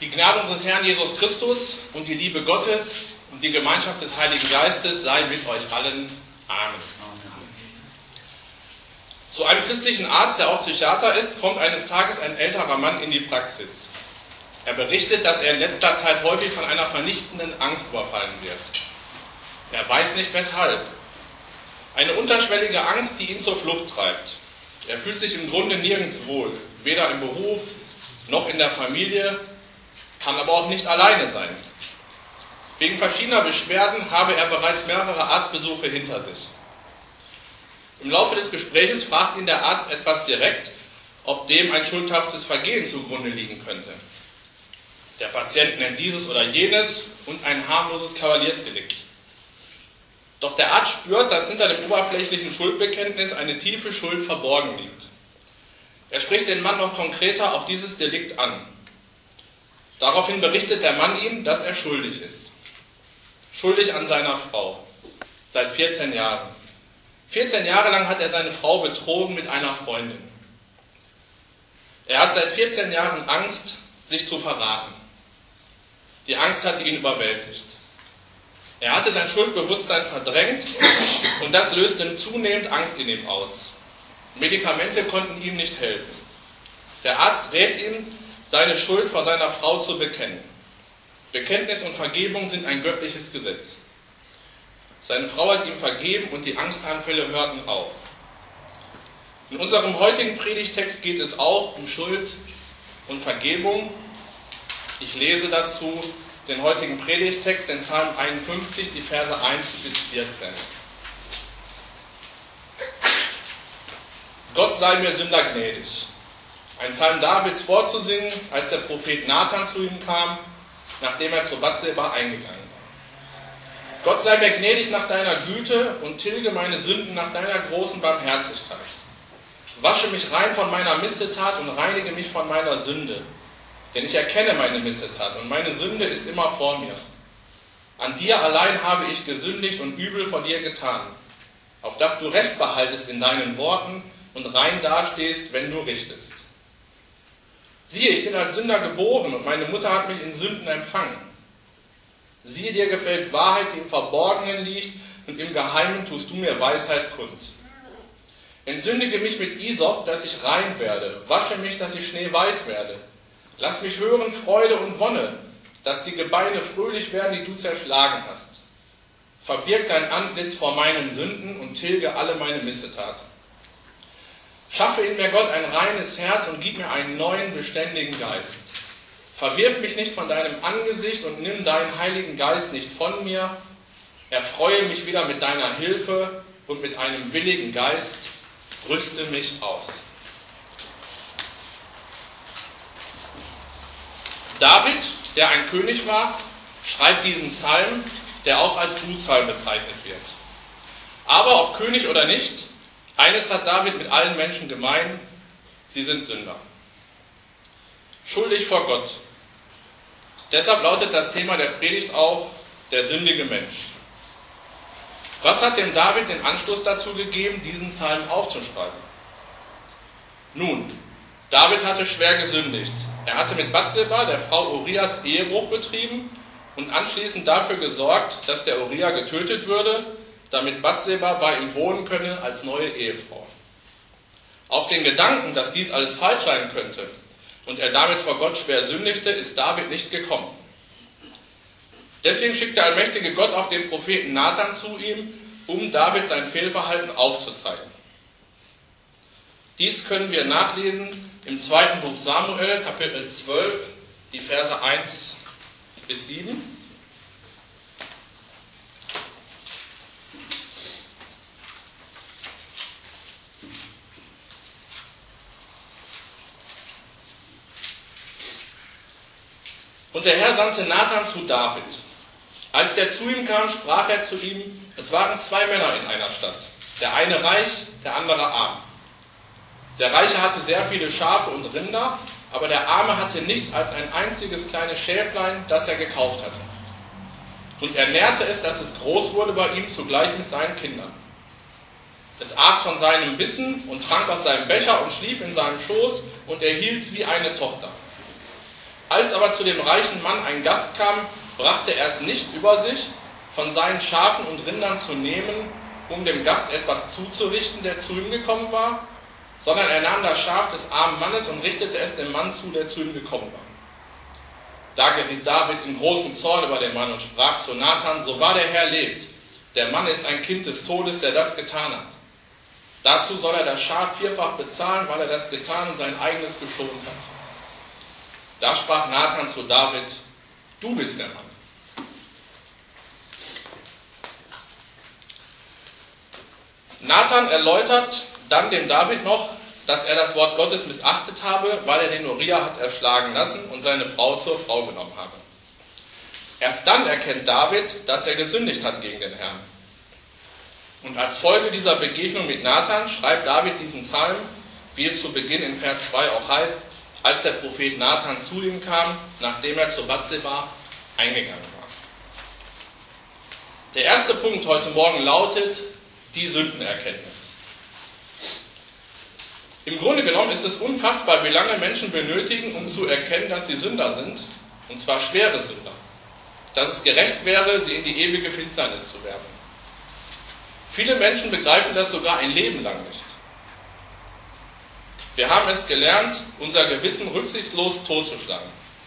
Die Gnade unseres Herrn Jesus Christus und die Liebe Gottes und die Gemeinschaft des Heiligen Geistes sei mit euch allen. Amen. Zu einem christlichen Arzt, der auch Psychiater ist, kommt eines Tages ein älterer Mann in die Praxis. Er berichtet, dass er in letzter Zeit häufig von einer vernichtenden Angst überfallen wird. Er weiß nicht weshalb. Eine unterschwellige Angst, die ihn zur Flucht treibt. Er fühlt sich im Grunde nirgends wohl, weder im Beruf noch in der Familie, kann aber auch nicht alleine sein. Wegen verschiedener Beschwerden habe er bereits mehrere Arztbesuche hinter sich. Im Laufe des Gespräches fragt ihn der Arzt etwas direkt, ob dem ein schuldhaftes Vergehen zugrunde liegen könnte. Der Patient nennt dieses oder jenes und ein harmloses Kavaliersdelikt. Doch der Arzt spürt, dass hinter dem oberflächlichen Schuldbekenntnis eine tiefe Schuld verborgen liegt. Er spricht den Mann noch konkreter auf dieses Delikt an. Daraufhin berichtet der Mann ihm, dass er schuldig ist. Schuldig an seiner Frau. Seit 14 Jahren. 14 Jahre lang hat er seine Frau betrogen mit einer Freundin. Er hat seit 14 Jahren Angst, sich zu verraten. Die Angst hatte ihn überwältigt. Er hatte sein Schuldbewusstsein verdrängt und das löste zunehmend Angst in ihm aus. Medikamente konnten ihm nicht helfen. Der Arzt rät ihm, seine Schuld vor seiner Frau zu bekennen. Bekenntnis und Vergebung sind ein göttliches Gesetz. Seine Frau hat ihm vergeben und die Angstanfälle hörten auf. In unserem heutigen Predigtext geht es auch um Schuld und Vergebung. Ich lese dazu den heutigen Predigtext, den Psalm 51, die Verse 1 bis 14. Gott sei mir Sünder gnädig. Ein Psalm Davids vorzusingen, als der Prophet Nathan zu ihm kam, nachdem er zu Bathseba eingegangen war. Gott sei mir gnädig nach deiner Güte und tilge meine Sünden nach deiner großen Barmherzigkeit. Wasche mich rein von meiner Missetat und reinige mich von meiner Sünde. Denn ich erkenne meine Missetat und meine Sünde ist immer vor mir. An dir allein habe ich gesündigt und übel vor dir getan, auf dass du Recht behaltest in deinen Worten und rein dastehst, wenn du richtest. Siehe, ich bin als Sünder geboren und meine Mutter hat mich in Sünden empfangen. Siehe, dir gefällt Wahrheit, die im Verborgenen liegt, und im Geheimen tust du mir Weisheit kund. Entsündige mich mit Isop, dass ich rein werde, wasche mich, dass ich schneeweiß werde. Lass mich hören Freude und Wonne, dass die Gebeine fröhlich werden, die du zerschlagen hast. Verbirg dein Antlitz vor meinen Sünden und tilge alle meine Missetaten. Schaffe in mir, Gott, ein reines Herz und gib mir einen neuen, beständigen Geist. Verwirf mich nicht von deinem Angesicht und nimm deinen Heiligen Geist nicht von mir. Erfreue mich wieder mit deiner Hilfe und mit einem willigen Geist rüste mich aus. David, der ein König war, schreibt diesen Psalm, der auch als Bußpsalm bezeichnet wird. Aber ob König oder nicht, eines hat David mit allen Menschen gemein: sie sind Sünder. Schuldig vor Gott. Deshalb lautet das Thema der Predigt auch der sündige Mensch. Was hat dem David den Anstoß dazu gegeben, diesen Psalm aufzuschreiben? Nun, David hatte schwer gesündigt. Er hatte mit Bathseba, der Frau Urias, Ehebruch betrieben und anschließend dafür gesorgt, dass der Uria getötet würde, damit Bathseba bei ihm wohnen könne als neue Ehefrau. Auf den Gedanken, dass dies alles falsch sein könnte und er damit vor Gott schwer sündigte, ist David nicht gekommen. Deswegen schickt der allmächtige Gott auch den Propheten Nathan zu ihm, um David sein Fehlverhalten aufzuzeigen. Dies können wir nachlesen im 2. Buch Samuel, Kapitel 12, die Verse 1 bis 7. Und der Herr sandte Nathan zu David. Als der zu ihm kam, sprach er zu ihm: Es waren 2 Männer in einer Stadt, der eine reich, der andere arm. Der Reiche hatte sehr viele Schafe und Rinder, aber der Arme hatte nichts als ein einziges kleines Schäflein, das er gekauft hatte. Und er nährte es, dass es groß wurde bei ihm, zugleich mit seinen Kindern. Es aß von seinem Bissen und trank aus seinem Becher und schlief in seinem Schoß und er hielt's wie eine Tochter. Als aber zu dem reichen Mann ein Gast kam, brachte er es nicht über sich, von seinen Schafen und Rindern zu nehmen, um dem Gast etwas zuzurichten, der zu ihm gekommen war, sondern er nahm das Schaf des armen Mannes und richtete es dem Mann zu, der zu ihm gekommen war. Da geriet David in großen Zorn über den Mann und sprach zu Nathan: So wahr der Herr lebt, der Mann ist ein Kind des Todes, der das getan hat. Dazu soll er das Schaf vierfach bezahlen, weil er das getan und sein eigenes geschont hat. Da sprach Nathan zu David: Du bist der Mann. Nathan erläutert dann dem David noch, dass er das Wort Gottes missachtet habe, weil er den Uriah hat erschlagen lassen und seine Frau zur Frau genommen habe. Erst dann erkennt David, dass er gesündigt hat gegen den Herrn. Und als Folge dieser Begegnung mit Nathan schreibt David diesen Psalm, wie es zu Beginn in Vers 2 auch heißt: Als der Prophet Nathan zu ihm kam, nachdem er zu Bathseba eingegangen war. Der erste Punkt heute Morgen lautet: die Sündenerkenntnis. Im Grunde genommen ist es unfassbar, wie lange Menschen benötigen, um zu erkennen, dass sie Sünder sind, und zwar schwere Sünder. Dass es gerecht wäre, sie in die ewige Finsternis zu werfen. Viele Menschen begreifen das sogar ein Leben lang nicht. Wir haben es gelernt, unser Gewissen rücksichtslos totzuschlagen.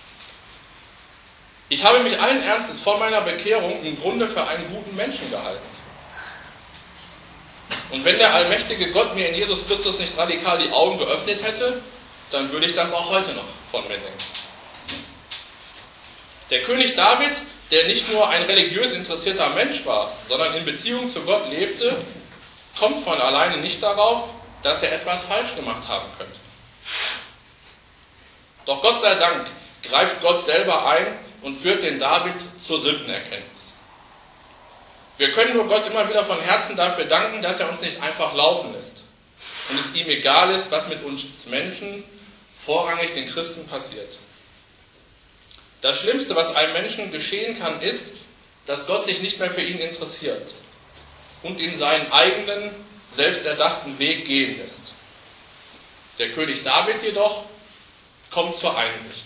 Ich habe mich allen Ernstes vor meiner Bekehrung im Grunde für einen guten Menschen gehalten. Und wenn der allmächtige Gott mir in Jesus Christus nicht radikal die Augen geöffnet hätte, dann würde ich das auch heute noch von mir denken. Der König David, der nicht nur ein religiös interessierter Mensch war, sondern in Beziehung zu Gott lebte, kommt von alleine nicht darauf, dass er etwas falsch gemacht haben könnte. Doch Gott sei Dank greift Gott selber ein und führt den David zur Sündenerkenntnis. Wir können nur Gott immer wieder von Herzen dafür danken, dass er uns nicht einfach laufen lässt und es ihm egal ist, was mit uns Menschen, vorrangig den Christen, passiert. Das Schlimmste, was einem Menschen geschehen kann, ist, dass Gott sich nicht mehr für ihn interessiert und ihn seinen eigenen, selbsterdachten Weg gehen lässt. Der König David jedoch kommt zur Einsicht.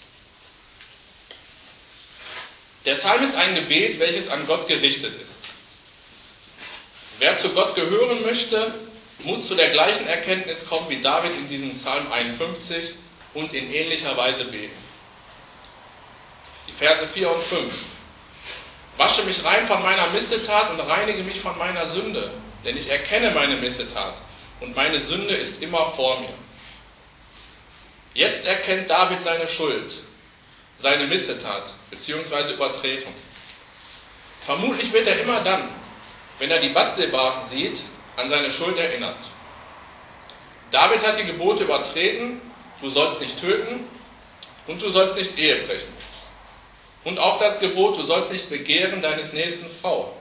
Der Psalm ist ein Gebet, welches an Gott gerichtet ist. Wer zu Gott gehören möchte, muss zu der gleichen Erkenntnis kommen wie David in diesem Psalm 51 und in ähnlicher Weise beten. Die Verse 4 und 5. Wasche mich rein von meiner Missetat und reinige mich von meiner Sünde, denn ich erkenne meine Missetat und meine Sünde ist immer vor mir. Jetzt erkennt David seine Schuld, seine Missetat bzw. Übertretung. Vermutlich wird er immer dann, wenn er die Bathseba sieht, an seine Schuld erinnert. David hat die Gebote übertreten: Du sollst nicht töten und du sollst nicht Ehe brechen. Und auch das Gebot: Du sollst nicht begehren deines nächsten Frau.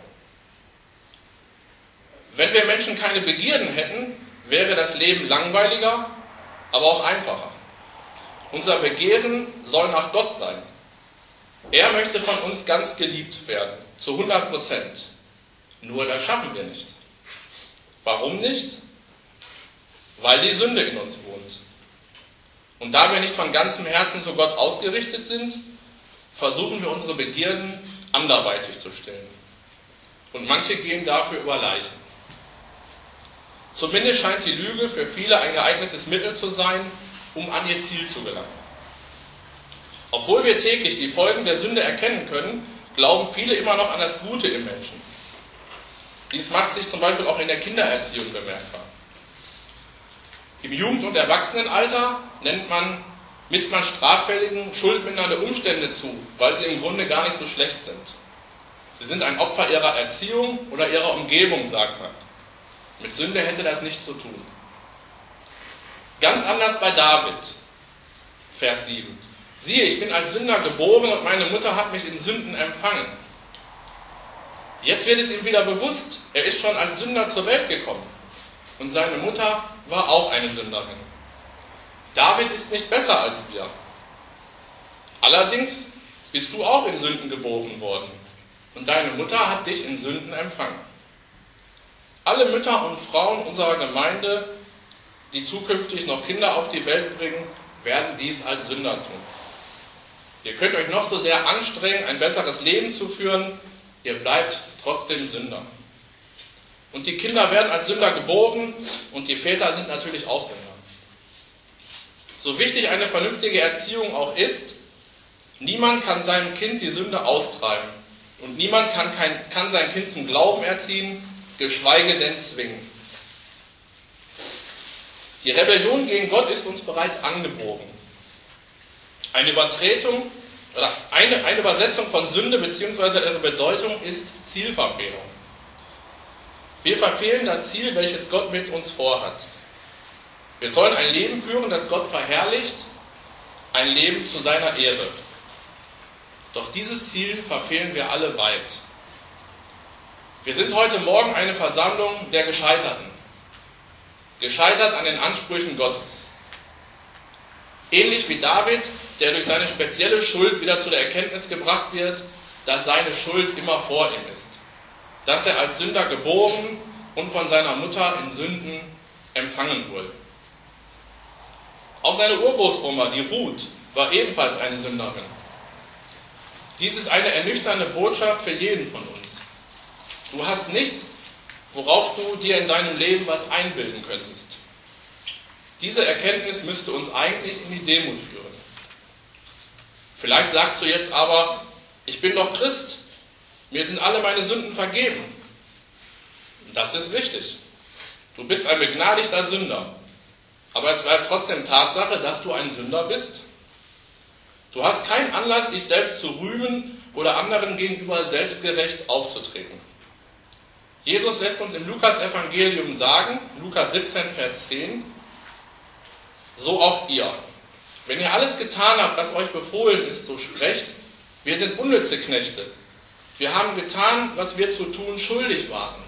Wenn wir Menschen keine Begierden hätten, wäre das Leben langweiliger, aber auch einfacher. Unser Begehren soll nach Gott sein. Er möchte von uns ganz geliebt werden, zu 100%. Nur das schaffen wir nicht. Warum nicht? Weil die Sünde in uns wohnt. Und da wir nicht von ganzem Herzen zu Gott ausgerichtet sind, versuchen wir unsere Begierden anderweitig zu stillen. Und manche gehen dafür über Leichen. Zumindest scheint die Lüge für viele ein geeignetes Mittel zu sein, um an ihr Ziel zu gelangen. Obwohl wir täglich die Folgen der Sünde erkennen können, glauben viele immer noch an das Gute im Menschen. Dies macht sich zum Beispiel auch in der Kindererziehung bemerkbar. Im Jugend- und Erwachsenenalter misst man Straffälligen schuldmindernde Umstände zu, weil sie im Grunde gar nicht so schlecht sind. Sie sind ein Opfer ihrer Erziehung oder ihrer Umgebung, sagt man. Mit Sünde hätte das nichts zu tun. Ganz anders bei David, Vers 7. Siehe, ich bin als Sünder geboren und meine Mutter hat mich in Sünden empfangen. Jetzt wird es ihm wieder bewusst, er ist schon als Sünder zur Welt gekommen. Und seine Mutter war auch eine Sünderin. David ist nicht besser als wir. Allerdings bist du auch in Sünden geboren worden. Und deine Mutter hat dich in Sünden empfangen. Alle Mütter und Frauen unserer Gemeinde, die zukünftig noch Kinder auf die Welt bringen, werden dies als Sünder tun. Ihr könnt euch noch so sehr anstrengen, ein besseres Leben zu führen, ihr bleibt trotzdem Sünder. Und die Kinder werden als Sünder geboren und die Väter sind natürlich auch Sünder. So wichtig eine vernünftige Erziehung auch ist, niemand kann seinem Kind die Sünde austreiben und niemand kann sein Kind zum Glauben erziehen, geschweige denn zwingen. Die Rebellion gegen Gott ist uns bereits angeboren. Eine Übertretung oder eine Übersetzung von Sünde bzw. ihre Bedeutung ist Zielverfehlung. Wir verfehlen das Ziel, welches Gott mit uns vorhat. Wir sollen ein Leben führen, das Gott verherrlicht, ein Leben zu seiner Ehre. Doch dieses Ziel verfehlen wir alle weit. Wir sind heute Morgen eine Versammlung der Gescheiterten. Gescheitert an den Ansprüchen Gottes. Ähnlich wie David, der durch seine spezielle Schuld wieder zu der Erkenntnis gebracht wird, dass seine Schuld immer vor ihm ist. Dass er als Sünder geboren und von seiner Mutter in Sünden empfangen wurde. Auch seine Urgroßoma, die Ruth, war ebenfalls eine Sünderin. Dies ist eine ernüchternde Botschaft für jeden von uns. Du hast nichts, worauf du dir in deinem Leben was einbilden könntest. Diese Erkenntnis müsste uns eigentlich in die Demut führen. Vielleicht sagst du jetzt aber, ich bin doch Christ, mir sind alle meine Sünden vergeben. Das ist richtig. Du bist ein begnadigter Sünder. Aber es bleibt trotzdem Tatsache, dass du ein Sünder bist. Du hast keinen Anlass, dich selbst zu rühmen oder anderen gegenüber selbstgerecht aufzutreten. Jesus lässt uns im Lukas-Evangelium sagen, Lukas 17, Vers 10, so auch ihr. Wenn ihr alles getan habt, was euch befohlen ist, so sprecht, wir sind unnütze Knechte. Wir haben getan, was wir zu tun schuldig waren.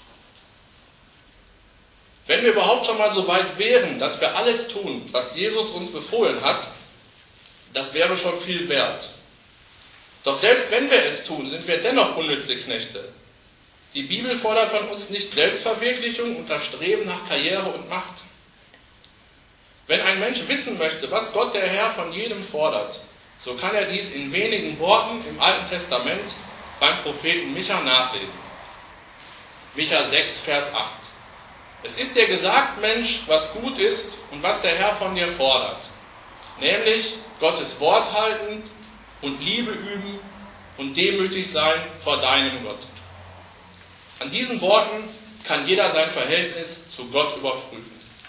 Wenn wir überhaupt schon mal so weit wären, dass wir alles tun, was Jesus uns befohlen hat, das wäre schon viel wert. Doch selbst wenn wir es tun, sind wir dennoch unnütze Knechte. Die Bibel fordert von uns nicht Selbstverwirklichung und das Streben nach Karriere und Macht. Wenn ein Mensch wissen möchte, was Gott der Herr von jedem fordert, so kann er dies in wenigen Worten im Alten Testament beim Propheten Micha nachlesen. Micha 6, Vers 8. Es ist dir gesagt, Mensch, was gut ist und was der Herr von dir fordert, nämlich Gottes Wort halten und Liebe üben und demütig sein vor deinem Gott. An diesen Worten kann jeder sein Verhältnis zu Gott überprüfen.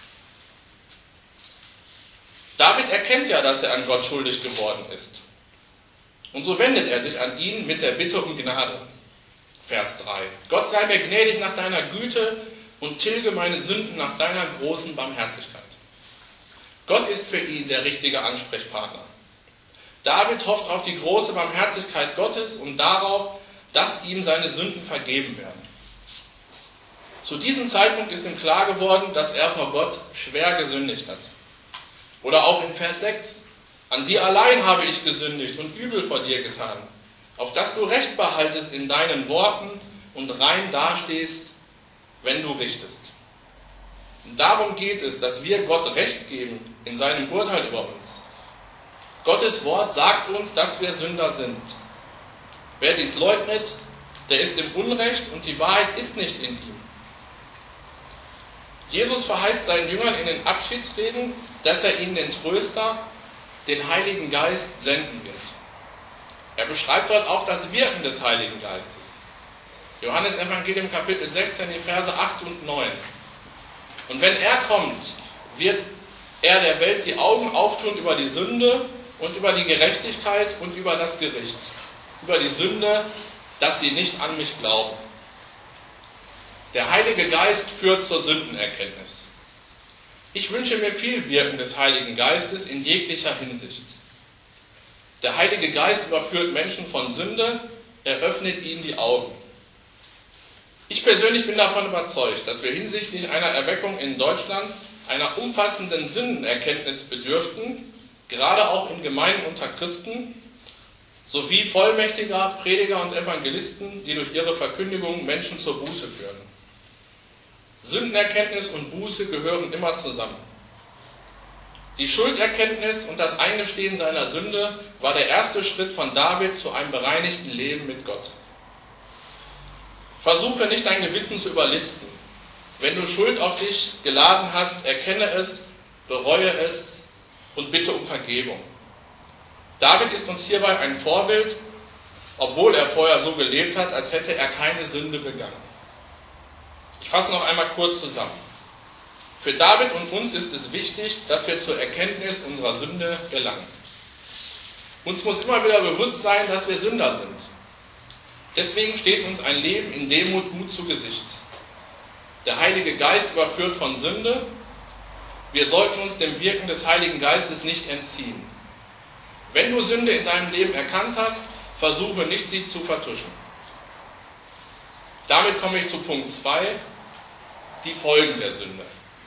David erkennt ja, dass er an Gott schuldig geworden ist. Und so wendet er sich an ihn mit der Bitte um Gnade. Vers 3. Gott sei mir gnädig nach deiner Güte und tilge meine Sünden nach deiner großen Barmherzigkeit. Gott ist für ihn der richtige Ansprechpartner. David hofft auf die große Barmherzigkeit Gottes und darauf, dass ihm seine Sünden vergeben werden. Zu diesem Zeitpunkt ist ihm klar geworden, dass er vor Gott schwer gesündigt hat. Oder auch in Vers 6. An dir allein habe ich gesündigt und übel vor dir getan, auf dass du Recht behaltest in deinen Worten und rein dastehst, wenn du richtest. Und darum geht es, dass wir Gott Recht geben in seinem Urteil über uns. Gottes Wort sagt uns, dass wir Sünder sind. Wer dies leugnet, der ist im Unrecht und die Wahrheit ist nicht in ihm. Jesus verheißt seinen Jüngern in den Abschiedsreden, dass er ihnen den Tröster, den Heiligen Geist, senden wird. Er beschreibt dort auch das Wirken des Heiligen Geistes. Johannes Evangelium Kapitel 16, die Verse 8 und 9. Und wenn er kommt, wird er der Welt die Augen auftun über die Sünde und über die Gerechtigkeit und über das Gericht. Über die Sünde, dass sie nicht an mich glauben. Der Heilige Geist führt zur Sündenerkenntnis. Ich wünsche mir viel Wirken des Heiligen Geistes in jeglicher Hinsicht. Der Heilige Geist überführt Menschen von Sünde, er öffnet ihnen die Augen. Ich persönlich bin davon überzeugt, dass wir hinsichtlich einer Erweckung in Deutschland einer umfassenden Sündenerkenntnis bedürften, gerade auch in Gemeinden unter Christen, sowie vollmächtiger Prediger und Evangelisten, die durch ihre Verkündigung Menschen zur Buße führen. Sündenerkenntnis und Buße gehören immer zusammen. Die Schulderkenntnis und das Eingestehen seiner Sünde war der erste Schritt von David zu einem bereinigten Leben mit Gott. Versuche nicht dein Gewissen zu überlisten. Wenn du Schuld auf dich geladen hast, erkenne es, bereue es und bitte um Vergebung. David ist uns hierbei ein Vorbild, obwohl er vorher so gelebt hat, als hätte er keine Sünde begangen. Ich fasse noch einmal kurz zusammen. Für David und uns ist es wichtig, dass wir zur Erkenntnis unserer Sünde gelangen. Uns muss immer wieder bewusst sein, dass wir Sünder sind. Deswegen steht uns ein Leben in Demut gut zu Gesicht. Der Heilige Geist überführt von Sünde. Wir sollten uns dem Wirken des Heiligen Geistes nicht entziehen. Wenn du Sünde in deinem Leben erkannt hast, versuche nicht, sie zu vertuschen. Damit komme ich zu Punkt 2, die Folgen der Sünde.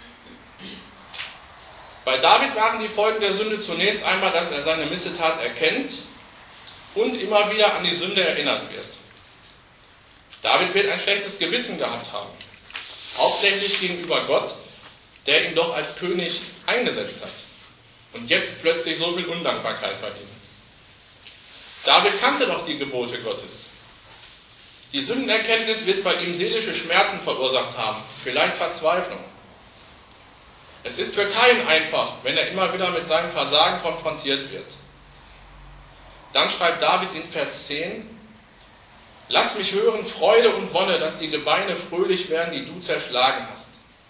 Bei David waren die Folgen der Sünde zunächst einmal, dass er seine Missetat erkennt und immer wieder an die Sünde erinnert wird. David wird ein schlechtes Gewissen gehabt haben, hauptsächlich gegenüber Gott, der ihn doch als König eingesetzt hat. Und jetzt plötzlich so viel Undankbarkeit bei ihm. David kannte doch die Gebote Gottes. Die Sündenerkenntnis wird bei ihm seelische Schmerzen verursacht haben, vielleicht Verzweiflung. Es ist für keinen einfach, wenn er immer wieder mit seinem Versagen konfrontiert wird. Dann schreibt David in Vers 10, Lass mich hören Freude und Wonne, dass die Gebeine fröhlich werden, die du zerschlagen hast.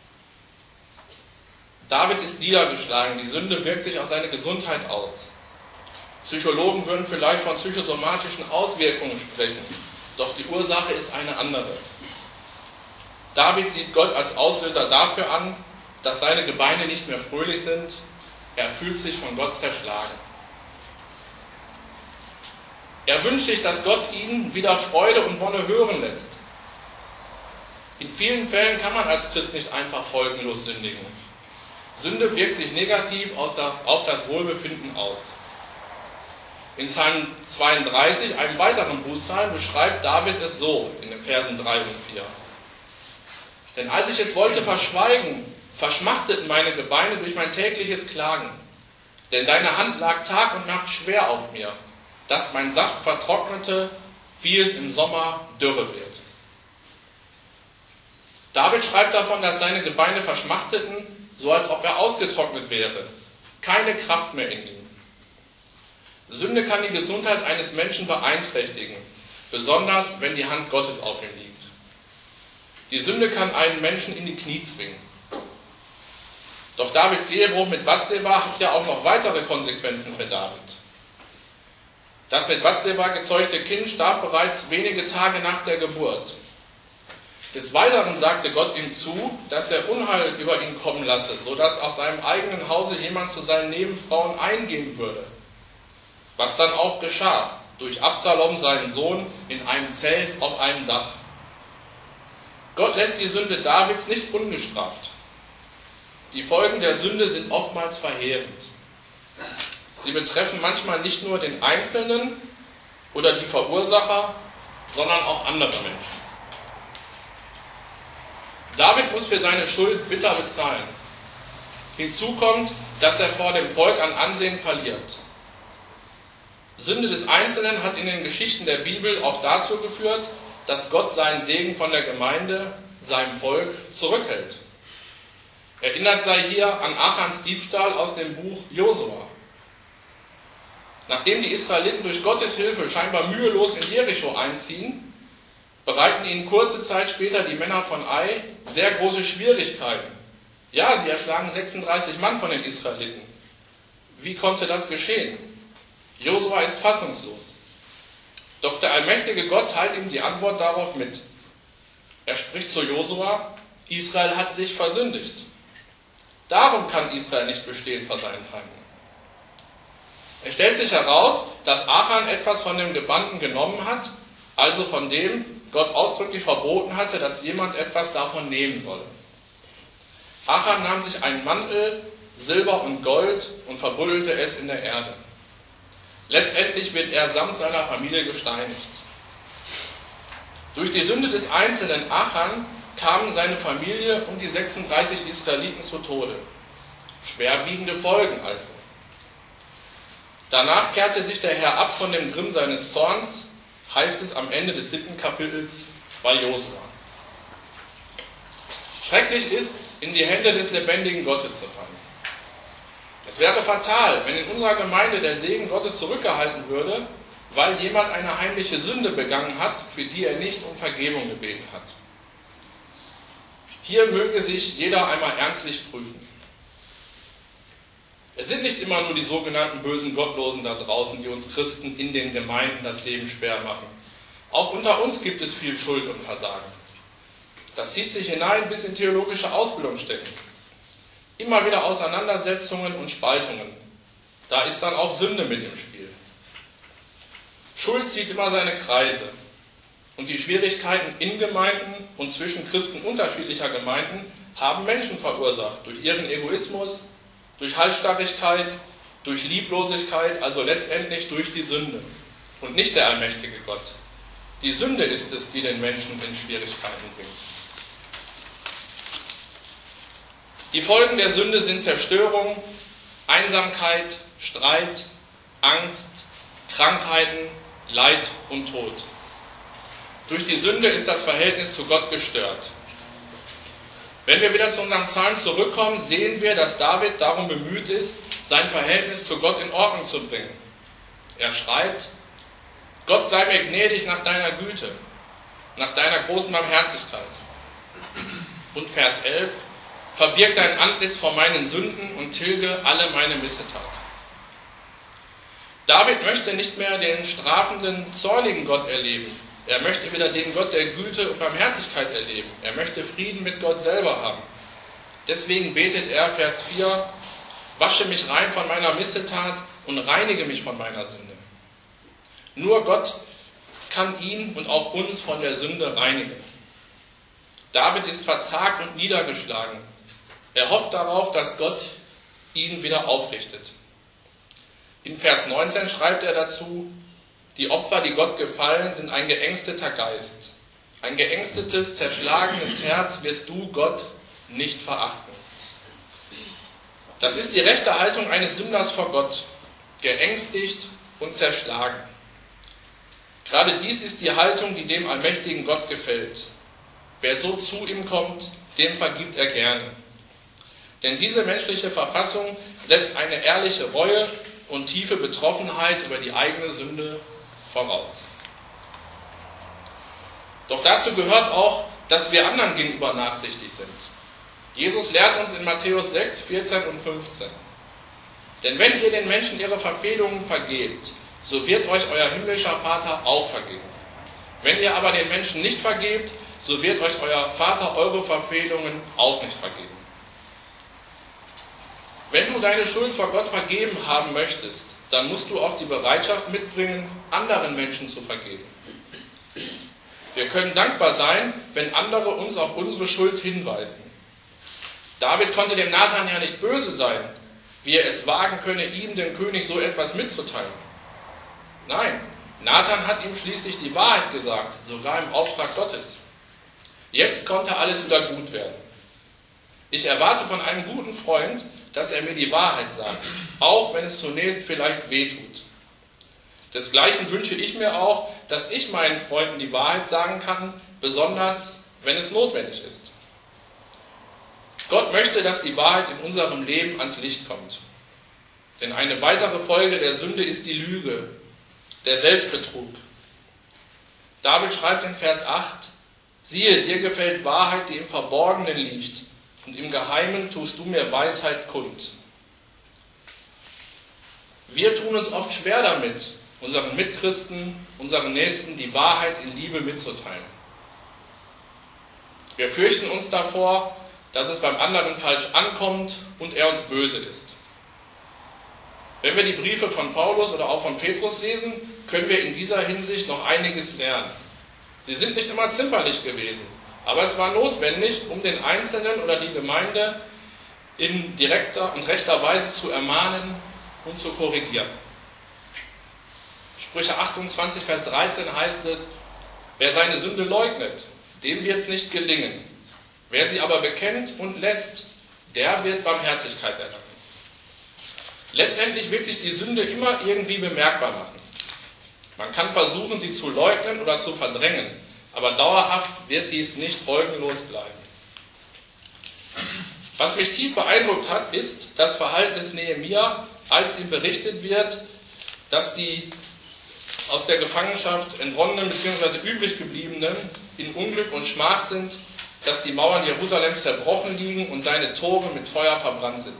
David ist niedergeschlagen, die Sünde wirkt sich auf seine Gesundheit aus. Psychologen würden vielleicht von psychosomatischen Auswirkungen sprechen, doch die Ursache ist eine andere. David sieht Gott als Auslöser dafür an, dass seine Gebeine nicht mehr fröhlich sind. Er fühlt sich von Gott zerschlagen. Er wünscht sich, dass Gott ihn wieder Freude und Wonne hören lässt. In vielen Fällen kann man als Christ nicht einfach folgenlos sündigen. Sünde wirkt sich negativ auf das Wohlbefinden aus. In Psalm 32, einem weiteren Bußpsalm, beschreibt David es so in den Versen 3 und 4. Denn als ich es wollte verschweigen, verschmachteten meine Gebeine durch mein tägliches Klagen. Denn deine Hand lag Tag und Nacht schwer auf mir, dass mein Saft vertrocknete, wie es im Sommer dürre wird. David schreibt davon, dass seine Gebeine verschmachteten, so als ob er ausgetrocknet wäre. Keine Kraft mehr in ihm. Sünde kann die Gesundheit eines Menschen beeinträchtigen, besonders wenn die Hand Gottes auf ihm liegt. Die Sünde kann einen Menschen in die Knie zwingen. Doch Davids Ehebruch mit Bathseba hat ja auch noch weitere Konsequenzen für David. Das mit Bathseba gezeugte Kind starb bereits wenige Tage nach der Geburt. Des Weiteren sagte Gott ihm zu, dass er Unheil über ihn kommen lasse, sodass aus seinem eigenen Hause jemand zu seinen Nebenfrauen eingehen würde. Was dann auch geschah, durch Absalom, seinen Sohn, in einem Zelt auf einem Dach. Gott lässt die Sünde Davids nicht ungestraft. Die Folgen der Sünde sind oftmals verheerend. Sie betreffen manchmal nicht nur den Einzelnen oder die Verursacher, sondern auch andere Menschen. David muss für seine Schuld bitter bezahlen. Hinzu kommt, dass er vor dem Volk an Ansehen verliert. Sünde des Einzelnen hat in den Geschichten der Bibel auch dazu geführt, dass Gott seinen Segen von der Gemeinde, seinem Volk, zurückhält. Erinnert sei hier an Achans Diebstahl aus dem Buch Josua. Nachdem die Israeliten durch Gottes Hilfe scheinbar mühelos in Jericho einziehen, bereiten ihnen kurze Zeit später die Männer von Ai sehr große Schwierigkeiten. Ja, sie erschlagen 36 Mann von den Israeliten. Wie konnte das geschehen? Josua ist fassungslos. Doch der allmächtige Gott teilt ihm die Antwort darauf mit. Er spricht zu Josua, Israel hat sich versündigt. Darum kann Israel nicht bestehen vor seinen Feinden. Es stellt sich heraus, dass Achan etwas von dem Gebannten genommen hat, also von dem Gott ausdrücklich verboten hatte, dass jemand etwas davon nehmen solle. Achan nahm sich einen Mantel, Silber und Gold und verbuddelte es in der Erde. Letztendlich wird er samt seiner Familie gesteinigt. Durch die Sünde des einzelnen Achan kamen seine Familie und die 36 Israeliten zu Tode. Schwerwiegende Folgen also. Danach kehrte sich der Herr ab von dem Grimm seines Zorns, heißt es am Ende des 7. Kapitels bei Josua. Schrecklich ist's, in die Hände des lebendigen Gottes zu fallen. Es wäre fatal, wenn in unserer Gemeinde der Segen Gottes zurückgehalten würde, weil jemand eine heimliche Sünde begangen hat, für die er nicht um Vergebung gebeten hat. Hier möge sich jeder einmal ernstlich prüfen. Es sind nicht immer nur die sogenannten bösen Gottlosen da draußen, die uns Christen in den Gemeinden das Leben schwer machen. Auch unter uns gibt es viel Schuld und Versagen. Das zieht sich hinein bis in theologische Ausbildungsstätten. Immer wieder Auseinandersetzungen und Spaltungen. Da ist dann auch Sünde mit im Spiel. Schuld zieht immer seine Kreise. Und die Schwierigkeiten in Gemeinden und zwischen Christen unterschiedlicher Gemeinden haben Menschen verursacht. Durch ihren Egoismus, durch Halsstarrigkeit, durch Lieblosigkeit, also letztendlich durch die Sünde. Und nicht der allmächtige Gott. Die Sünde ist es, die den Menschen in Schwierigkeiten bringt. Die Folgen der Sünde sind Zerstörung, Einsamkeit, Streit, Angst, Krankheiten, Leid und Tod. Durch die Sünde ist das Verhältnis zu Gott gestört. Wenn wir wieder zu unseren Psalmen zurückkommen, sehen wir, dass David darum bemüht ist, sein Verhältnis zu Gott in Ordnung zu bringen. Er schreibt: Gott sei mir gnädig nach deiner Güte, nach deiner großen Barmherzigkeit. Und Vers 11: Verbirg dein Antlitz vor meinen Sünden und tilge alle meine Missetat. David möchte nicht mehr den strafenden, zornigen Gott erleben. Er möchte wieder den Gott der Güte und Barmherzigkeit erleben. Er möchte Frieden mit Gott selber haben. Deswegen betet er, Vers 4, wasche mich rein von meiner Missetat und reinige mich von meiner Sünde. Nur Gott kann ihn und auch uns von der Sünde reinigen. David ist verzagt und niedergeschlagen. Er hofft darauf, dass Gott ihn wieder aufrichtet. In Vers 19 schreibt er dazu: Die Opfer, die Gott gefallen, sind ein geängsteter Geist. Ein geängstetes, zerschlagenes Herz wirst du, Gott, nicht verachten. Das ist die rechte Haltung eines Sünders vor Gott, geängstigt und zerschlagen. Gerade dies ist die Haltung, die dem allmächtigen Gott gefällt. Wer so zu ihm kommt, dem vergibt er gerne. Denn diese menschliche Verfassung setzt eine ehrliche Reue und tiefe Betroffenheit über die eigene Sünde voraus. Doch dazu gehört auch, dass wir anderen gegenüber nachsichtig sind. Jesus lehrt uns in Matthäus 6, 14 und 15. Denn wenn ihr den Menschen ihre Verfehlungen vergebt, so wird euch euer himmlischer Vater auch vergeben. Wenn ihr aber den Menschen nicht vergebt, so wird euch euer Vater eure Verfehlungen auch nicht vergeben. Wenn du deine Schuld vor Gott vergeben haben möchtest, dann musst du auch die Bereitschaft mitbringen, anderen Menschen zu vergeben. Wir können dankbar sein, wenn andere uns auf unsere Schuld hinweisen. David konnte dem Nathan ja nicht böse sein, wie er es wagen könne, ihm, dem König, so etwas mitzuteilen. Nein, Nathan hat ihm schließlich die Wahrheit gesagt, sogar im Auftrag Gottes. Jetzt konnte alles wieder gut werden. Ich erwarte von einem guten Freund, dass er mir die Wahrheit sagt, auch wenn es zunächst vielleicht wehtut. Desgleichen wünsche ich mir auch, dass ich meinen Freunden die Wahrheit sagen kann, besonders wenn es notwendig ist. Gott möchte, dass die Wahrheit in unserem Leben ans Licht kommt. Denn eine weitere Folge der Sünde ist die Lüge, der Selbstbetrug. David schreibt in Vers 8, siehe, dir gefällt Wahrheit, die im Verborgenen liegt, und im Geheimen tust du mir Weisheit kund. Wir tun uns oft schwer damit, unseren Mitchristen, unseren Nächsten die Wahrheit in Liebe mitzuteilen. Wir fürchten uns davor, dass es beim anderen falsch ankommt und er uns böse ist. Wenn wir die Briefe von Paulus oder auch von Petrus lesen, können wir in dieser Hinsicht noch einiges lernen. Sie sind nicht immer zimperlich gewesen, aber es war notwendig, um den Einzelnen oder die Gemeinde in direkter und rechter Weise zu ermahnen und zu korrigieren. Sprüche 28, Vers 13 heißt es, wer seine Sünde leugnet, dem wird es nicht gelingen. Wer sie aber bekennt und lässt, der wird Barmherzigkeit erlangen. Letztendlich wird sich die Sünde immer irgendwie bemerkbar machen. Man kann versuchen, sie zu leugnen oder zu verdrängen, aber dauerhaft wird dies nicht folgenlos bleiben. Was mich tief beeindruckt hat, ist das Verhalten des Nehemia, als ihm berichtet wird, dass die aus der Gefangenschaft entronnenen bzw. übrig gebliebenen in Unglück und Schmach sind, dass die Mauern Jerusalems zerbrochen liegen und seine Tore mit Feuer verbrannt sind.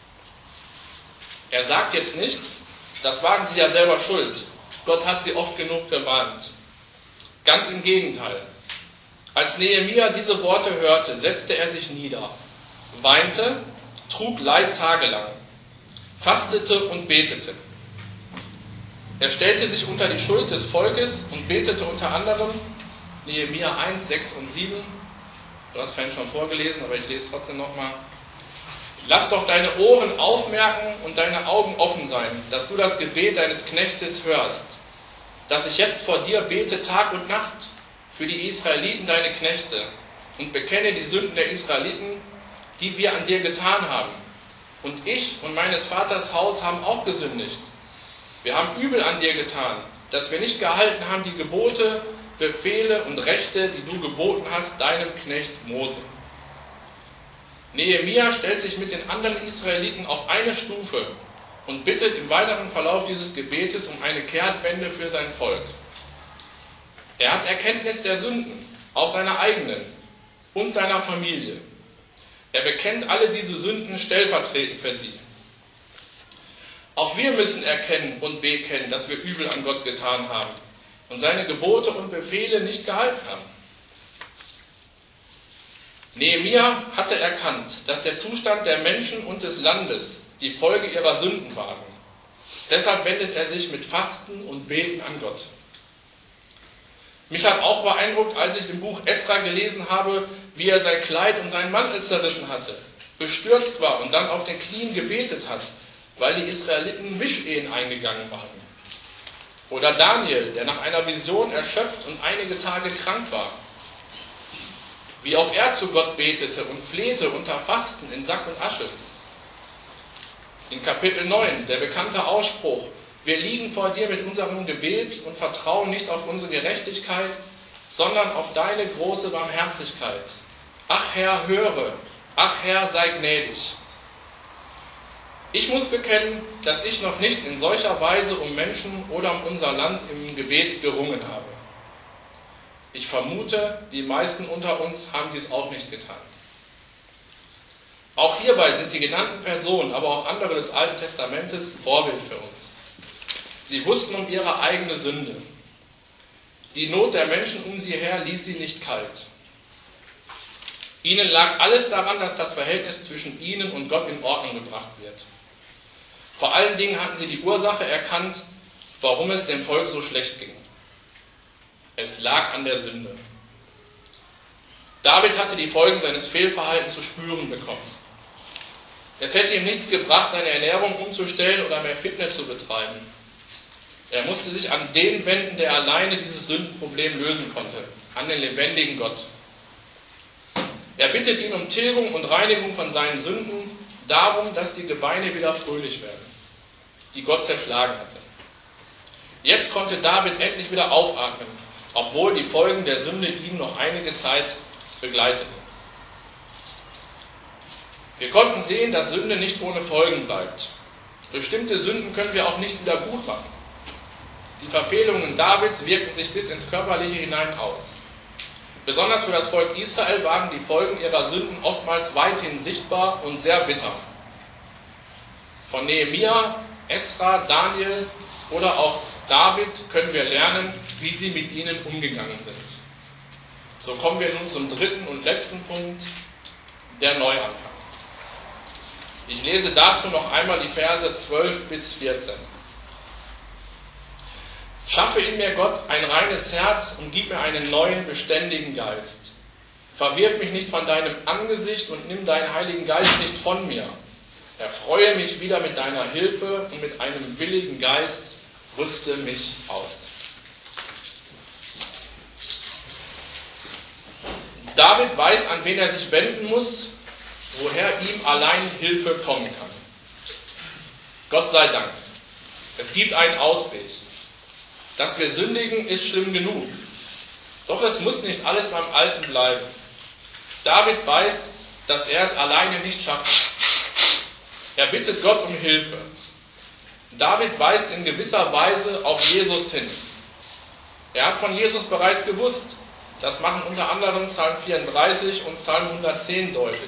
Er sagt jetzt nicht, das waren sie ja selber schuld. Gott hat sie oft genug gewarnt. Ganz im Gegenteil. Als Nehemia diese Worte hörte, setzte er sich nieder, weinte, trug Leid tagelang, fastete und betete. Er stellte sich unter die Schuld des Volkes und betete unter anderem Nehemia 1, 6 und 7. Du hast vorhin schon vorgelesen, aber ich lese trotzdem nochmal. Lass doch deine Ohren aufmerken und deine Augen offen sein, dass du das Gebet deines Knechtes hörst, dass ich jetzt vor dir bete Tag und Nacht für die Israeliten, deine Knechte, und bekenne die Sünden der Israeliten, die wir an dir getan haben. Und ich und meines Vaters Haus haben auch gesündigt. Wir haben übel an dir getan, dass wir nicht gehalten haben die Gebote, Befehle und Rechte, die du geboten hast, deinem Knecht Mose. Nehemia stellt sich mit den anderen Israeliten auf eine Stufe und bittet im weiteren Verlauf dieses Gebetes um eine Kehrtwende für sein Volk. Er hat Erkenntnis der Sünden, auch seiner eigenen und seiner Familie. Er bekennt alle diese Sünden stellvertretend für sie. Auch wir müssen erkennen und bekennen, dass wir übel an Gott getan haben und seine Gebote und Befehle nicht gehalten haben. Nehemia hatte erkannt, dass der Zustand der Menschen und des Landes die Folge ihrer Sünden waren. Deshalb wendet er sich mit Fasten und Beten an Gott. Mich hat auch beeindruckt, als ich im Buch Esra gelesen habe, wie er sein Kleid und seinen Mantel zerrissen hatte, bestürzt war und dann auf den Knien gebetet hat, weil die Israeliten Mischehen eingegangen waren. Oder Daniel, der nach einer Vision erschöpft und einige Tage krank war. Wie auch er zu Gott betete und flehte unter Fasten in Sack und Asche. In Kapitel 9, der bekannte Ausspruch, wir liegen vor dir mit unserem Gebet und vertrauen nicht auf unsere Gerechtigkeit, sondern auf deine große Barmherzigkeit. Ach Herr, höre, ach Herr, sei gnädig. Ich muss bekennen, dass ich noch nicht in solcher Weise um Menschen oder um unser Land im Gebet gerungen habe. Ich vermute, die meisten unter uns haben dies auch nicht getan. Auch hierbei sind die genannten Personen, aber auch andere des Alten Testamentes Vorbild für uns. Sie wussten um ihre eigene Sünde. Die Not der Menschen um sie her ließ sie nicht kalt. Ihnen lag alles daran, dass das Verhältnis zwischen ihnen und Gott in Ordnung gebracht wird. Vor allen Dingen hatten sie die Ursache erkannt, warum es dem Volk so schlecht ging. Es lag an der Sünde. David hatte die Folgen seines Fehlverhaltens zu spüren bekommen. Es hätte ihm nichts gebracht, seine Ernährung umzustellen oder mehr Fitness zu betreiben. Er musste sich an den wenden, der alleine dieses Sündenproblem lösen konnte, an den lebendigen Gott. Er bittet ihn um Tilgung und Reinigung von seinen Sünden, darum, dass die Gebeine wieder fröhlich werden, die Gott zerschlagen hatte. Jetzt konnte David endlich wieder aufatmen, obwohl die Folgen der Sünde ihn noch einige Zeit begleiteten. Wir konnten sehen, dass Sünde nicht ohne Folgen bleibt. Bestimmte Sünden können wir auch nicht wieder gut machen. Die Verfehlungen Davids wirkten sich bis ins Körperliche hinein aus. Besonders für das Volk Israel waren die Folgen ihrer Sünden oftmals weithin sichtbar und sehr bitter. Von Nehemia, Esra, Daniel oder auch David können wir lernen, wie sie mit ihnen umgegangen sind. So kommen wir nun zum dritten und letzten Punkt, der Neuanfang. Ich lese dazu noch einmal die Verse 12 bis 14. Schaffe in mir, Gott, ein reines Herz und gib mir einen neuen, beständigen Geist. Verwirf mich nicht von deinem Angesicht und nimm deinen Heiligen Geist nicht von mir. Erfreue mich wieder mit deiner Hilfe und mit einem willigen Geist rüste mich aus. David weiß, an wen er sich wenden muss, woher ihm allein Hilfe kommen kann. Gott sei Dank. Es gibt einen Ausweg. Dass wir sündigen, ist schlimm genug. Doch es muss nicht alles beim Alten bleiben. David weiß, dass er es alleine nicht schafft. Er bittet Gott um Hilfe. David weist in gewisser Weise auf Jesus hin. Er hat von Jesus bereits gewusst. Das machen unter anderem Psalm 34 und Psalm 110 deutlich.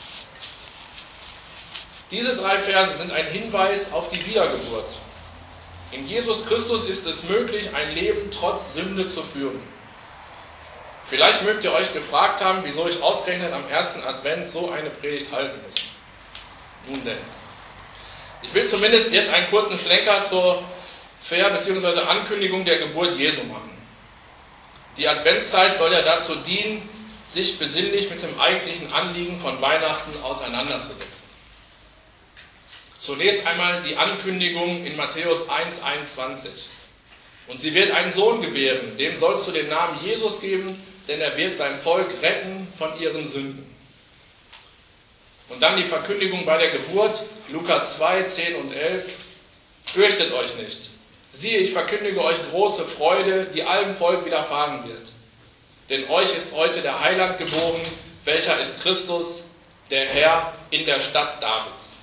Diese 3 Verse sind ein Hinweis auf die Wiedergeburt. In Jesus Christus ist es möglich, ein Leben trotz Sünde zu führen. Vielleicht mögt ihr euch gefragt haben, wieso ich ausgerechnet am 1. Advent so eine Predigt halten muss. Nun denn. Ich will zumindest jetzt einen kurzen Schlenker zur bzw. Ankündigung der Geburt Jesu machen. Die Adventszeit soll ja dazu dienen, sich besinnlich mit dem eigentlichen Anliegen von Weihnachten auseinanderzusetzen. Zunächst einmal die Ankündigung in Matthäus 1,21. Und sie wird einen Sohn gebären, dem sollst du den Namen Jesus geben, denn er wird sein Volk retten von ihren Sünden. Und dann die Verkündigung bei der Geburt, Lukas 2, 10 und 11. Fürchtet euch nicht. Siehe, ich verkündige euch große Freude, die allem Volk widerfahren wird. Denn euch ist heute der Heiland geboren, welcher ist Christus, der Herr in der Stadt Davids.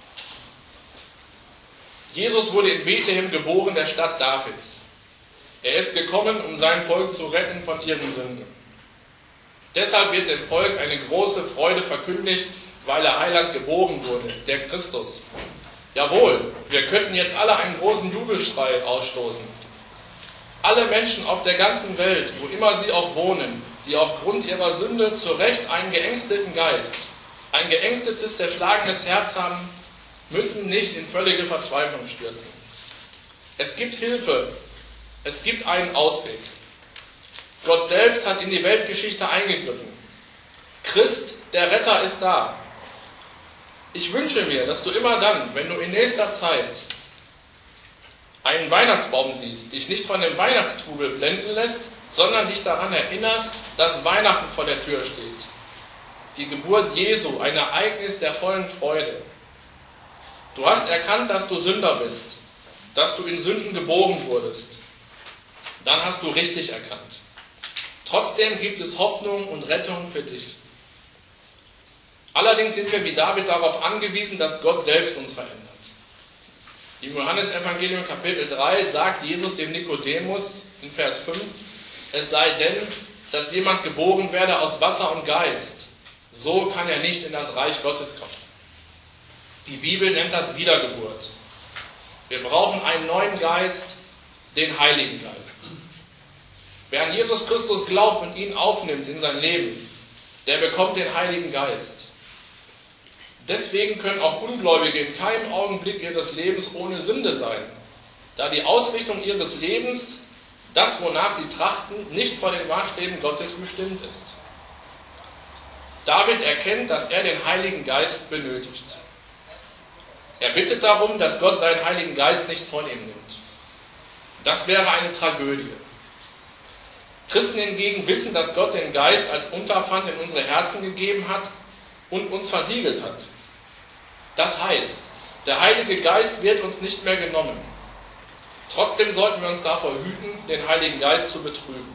Jesus wurde in Bethlehem geboren, der Stadt Davids. Er ist gekommen, um sein Volk zu retten von ihren Sünden. Deshalb wird dem Volk eine große Freude verkündigt, weil der Heiland geboren wurde, der Christus. Jawohl, wir könnten jetzt alle einen großen Jubelschrei ausstoßen. Alle Menschen auf der ganzen Welt, wo immer sie auch wohnen, die aufgrund ihrer Sünde zu Recht einen geängsteten Geist, ein geängstetes, zerschlagenes Herz haben, müssen nicht in völlige Verzweiflung stürzen. Es gibt Hilfe, es gibt einen Ausweg. Gott selbst hat in die Weltgeschichte eingegriffen. Christ, der Retter, ist da. Ich wünsche mir, dass du immer dann, wenn du in nächster Zeit einen Weihnachtsbaum siehst, dich nicht von dem Weihnachtstrubel blenden lässt, sondern dich daran erinnerst, dass Weihnachten vor der Tür steht. Die Geburt Jesu, ein Ereignis der vollen Freude. Du hast erkannt, dass du Sünder bist, dass du in Sünden geboren wurdest. Dann hast du richtig erkannt. Trotzdem gibt es Hoffnung und Rettung für dich. Allerdings sind wir wie David darauf angewiesen, dass Gott selbst uns verändert. Im Johannesevangelium Kapitel 3 sagt Jesus dem Nikodemus in Vers 5, es sei denn, dass jemand geboren werde aus Wasser und Geist, so kann er nicht in das Reich Gottes kommen. Die Bibel nennt das Wiedergeburt. Wir brauchen einen neuen Geist, den Heiligen Geist. Wer an Jesus Christus glaubt und ihn aufnimmt in sein Leben, der bekommt den Heiligen Geist. Deswegen können auch Ungläubige in keinem Augenblick ihres Lebens ohne Sünde sein, da die Ausrichtung ihres Lebens, das wonach sie trachten, nicht vor den Maßstäben Gottes bestimmt ist. David erkennt, dass er den Heiligen Geist benötigt. Er bittet darum, dass Gott seinen Heiligen Geist nicht von ihm nimmt. Das wäre eine Tragödie. Christen hingegen wissen, dass Gott den Geist als Unterpfand in unsere Herzen gegeben hat und uns versiegelt hat. Das heißt, der Heilige Geist wird uns nicht mehr genommen. Trotzdem sollten wir uns davor hüten, den Heiligen Geist zu betrügen.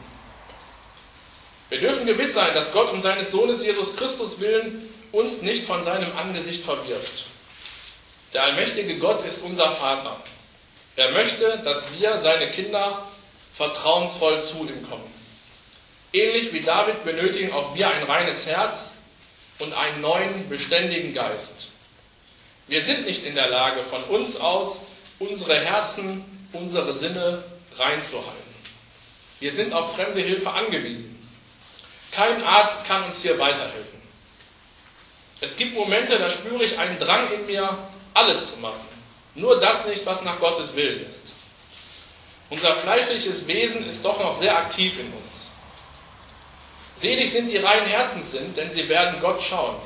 Wir dürfen gewiss sein, dass Gott um seines Sohnes Jesus Christus willen uns nicht von seinem Angesicht verwirft. Der allmächtige Gott ist unser Vater. Er möchte, dass wir, seine Kinder, vertrauensvoll zu ihm kommen. Ähnlich wie David benötigen auch wir ein reines Herz und einen neuen, beständigen Geist. Wir sind nicht in der Lage, von uns aus unsere Herzen, unsere Sinne reinzuhalten. Wir sind auf fremde Hilfe angewiesen. Kein Arzt kann uns hier weiterhelfen. Es gibt Momente, da spüre ich einen Drang in mir, alles zu machen. Nur das nicht, was nach Gottes Willen ist. Unser fleischliches Wesen ist doch noch sehr aktiv in uns. Selig sind die reinen Herzens sind, denn sie werden Gott schauen.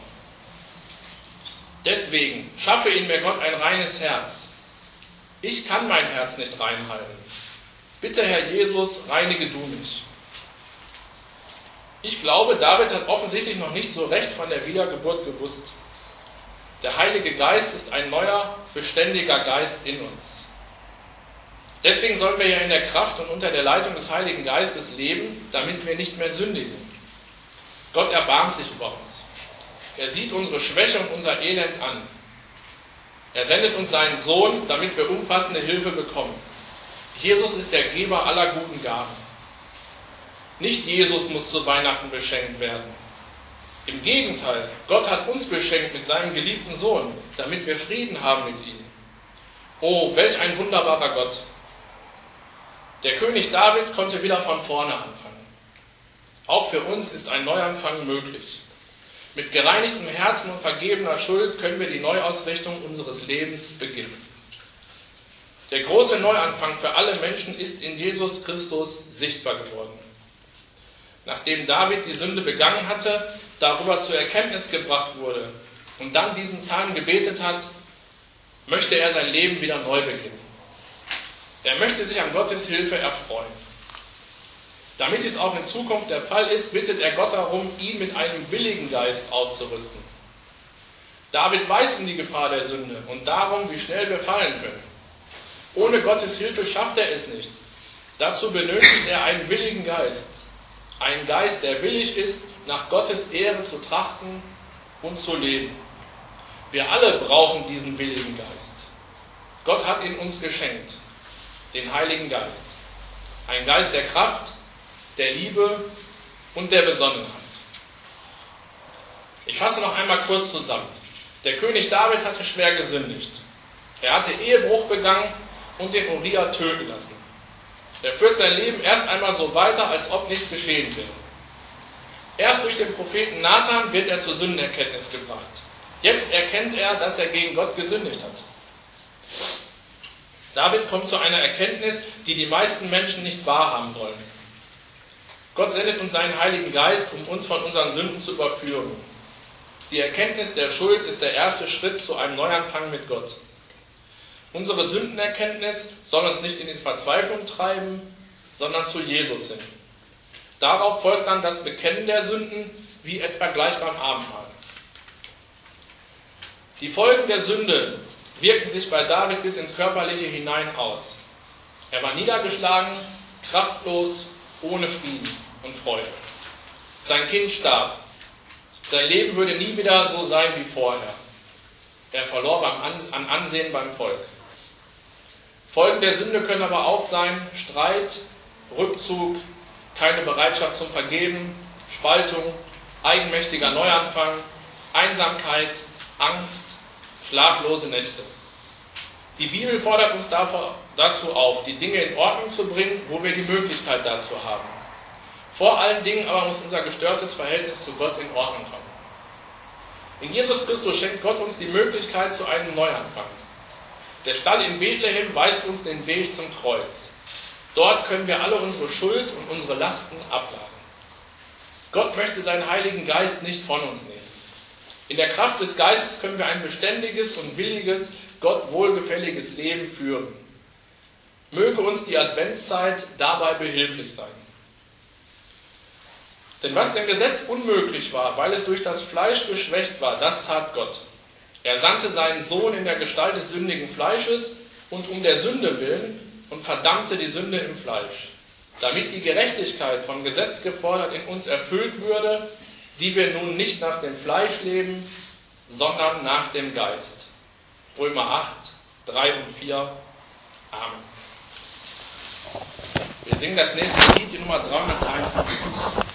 Deswegen schaffe in mir Gott ein reines Herz. Ich kann mein Herz nicht reinhalten. Bitte, Herr Jesus, reinige du mich. Ich glaube, David hat offensichtlich noch nicht so recht von der Wiedergeburt gewusst. Der Heilige Geist ist ein neuer, beständiger Geist in uns. Deswegen sollen wir ja in der Kraft und unter der Leitung des Heiligen Geistes leben, damit wir nicht mehr sündigen. Gott erbarmt sich über uns. Er sieht unsere Schwäche und unser Elend an. Er sendet uns seinen Sohn, damit wir umfassende Hilfe bekommen. Jesus ist der Geber aller guten Gaben. Nicht Jesus muss zu Weihnachten beschenkt werden. Im Gegenteil, Gott hat uns beschenkt mit seinem geliebten Sohn, damit wir Frieden haben mit ihm. Oh, welch ein wunderbarer Gott! Der König David konnte wieder von vorne anfangen. Auch für uns ist ein Neuanfang möglich. Mit gereinigtem Herzen und vergebener Schuld können wir die Neuausrichtung unseres Lebens beginnen. Der große Neuanfang für alle Menschen ist in Jesus Christus sichtbar geworden. Nachdem David die Sünde begangen hatte, darüber zur Erkenntnis gebracht wurde und dann diesen Psalm gebetet hat, möchte er sein Leben wieder neu beginnen. Er möchte sich an Gottes Hilfe erfreuen. Damit dies auch in Zukunft der Fall ist, bittet er Gott darum, ihn mit einem willigen Geist auszurüsten. David weiß um die Gefahr der Sünde und darum, wie schnell wir fallen können. Ohne Gottes Hilfe schafft er es nicht. Dazu benötigt er einen willigen Geist. Einen Geist, der willig ist, nach Gottes Ehre zu trachten und zu leben. Wir alle brauchen diesen willigen Geist. Gott hat ihn uns geschenkt, den Heiligen Geist. Ein Geist der Kraft, der Liebe und der Besonnenheit. Ich fasse noch einmal kurz zusammen. Der König David hatte schwer gesündigt. Er hatte Ehebruch begangen und den Uria töten lassen. Er führt sein Leben erst einmal so weiter, als ob nichts geschehen wäre. Erst durch den Propheten Nathan wird er zur Sündenerkenntnis gebracht. Jetzt erkennt er, dass er gegen Gott gesündigt hat. David kommt zu einer Erkenntnis, die die meisten Menschen nicht wahrhaben wollen. Gott sendet uns seinen Heiligen Geist, um uns von unseren Sünden zu überführen. Die Erkenntnis der Schuld ist der erste Schritt zu einem Neuanfang mit Gott. Unsere Sündenerkenntnis soll uns nicht in die Verzweiflung treiben, sondern zu Jesus hin. Darauf folgt dann das Bekennen der Sünden, wie etwa gleich beim Abendmahl. Die Folgen der Sünde wirken sich bei David bis ins Körperliche hinein aus. Er war niedergeschlagen, kraftlos, ohne Frieden und Freude. Sein Kind starb. Sein Leben würde nie wieder so sein wie vorher. Er verlor an Ansehen beim Volk. Folgen der Sünde können aber auch sein Streit, Rückzug, keine Bereitschaft zum Vergeben, Spaltung, eigenmächtiger Neuanfang, Einsamkeit, Angst, schlaflose Nächte. Die Bibel fordert uns dazu auf, die Dinge in Ordnung zu bringen, wo wir die Möglichkeit dazu haben. Vor allen Dingen aber muss unser gestörtes Verhältnis zu Gott in Ordnung kommen. In Jesus Christus schenkt Gott uns die Möglichkeit zu einem Neuanfang. Der Stall in Bethlehem weist uns den Weg zum Kreuz. Dort können wir alle unsere Schuld und unsere Lasten abladen. Gott möchte seinen Heiligen Geist nicht von uns nehmen. In der Kraft des Geistes können wir ein beständiges und williges, Gott wohlgefälliges Leben führen. Möge uns die Adventszeit dabei behilflich sein. Denn was dem Gesetz unmöglich war, weil es durch das Fleisch geschwächt war, das tat Gott. Er sandte seinen Sohn in der Gestalt des sündigen Fleisches und um der Sünde willen und verdammte die Sünde im Fleisch, damit die Gerechtigkeit vom Gesetz gefordert in uns erfüllt würde, die wir nun nicht nach dem Fleisch leben, sondern nach dem Geist. Römer 8, 3 und 4. Amen. Wir singen das nächste Lied, die Nummer 353.